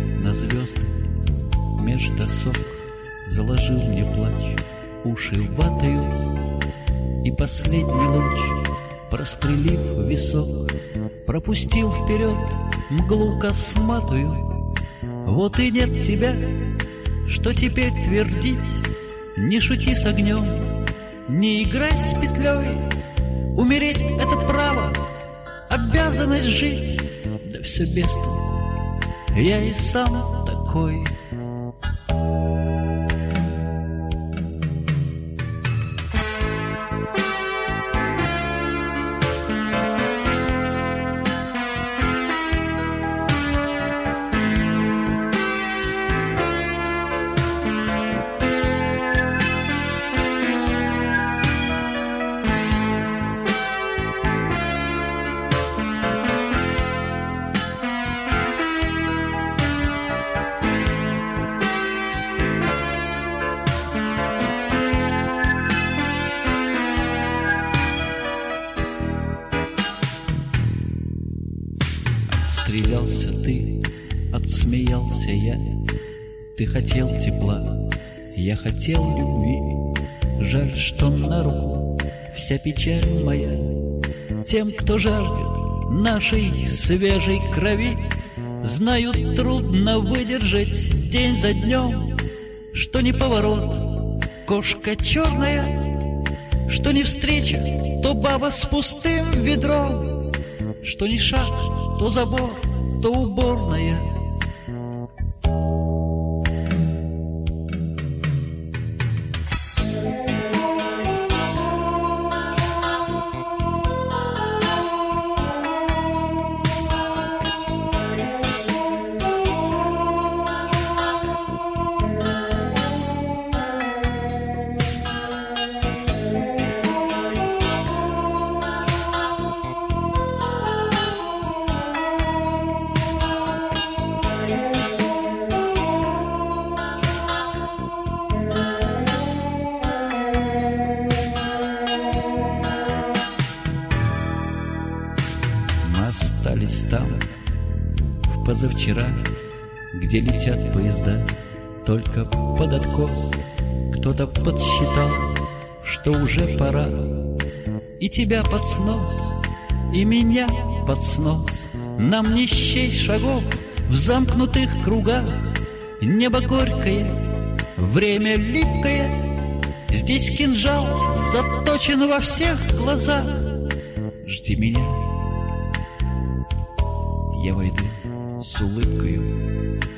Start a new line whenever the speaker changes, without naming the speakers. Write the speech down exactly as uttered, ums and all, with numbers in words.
на звезды, меж досок заложил мне плач уши ватою, и последний луч, прострелив висок, пропустил вперед мглу косматую. Вот и нет тебя, что теперь твердить? Не шути с огнем, не играй с петлей. Умереть — это право, обязанность жить. Да все без толку, я и сам такой. Отстрелялся ты, отсмеялся я. Ты хотел тепла, я хотел любви. Жаль, что на руку вся печаль моя тем, кто жаждет нашей свежей крови. Знаю, трудно выдержать день за днем, что не поворот, кошка черная, что не встреча, то баба с пустым ведром, что не шаг, то забор, то уборная. Остались там, в позавчера, где летят поезда только под откос. Кто-то подсчитал, что уже пора, и тебя под снос, и меня под снос. Нам не счесть шагов в замкнутых кругах. Небо горькое, время липкое, здесь кинжал заточен во всех глазах. Жди меня, я войду с улыбкою